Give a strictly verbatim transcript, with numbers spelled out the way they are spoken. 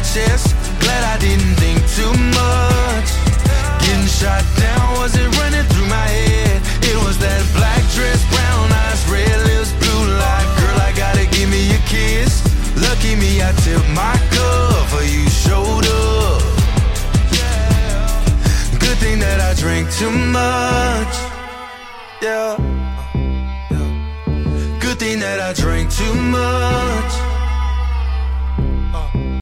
chest. Glad I didn't think too much. Getting shot down, was it running through my head? It was that black dress, brown eyes, red lips, blue light. Girl, I gotta give me a kiss. Lucky me, I tipped my cup for you showed up. Good thing that I drank too much. Yeah. Good thing that I drank too much.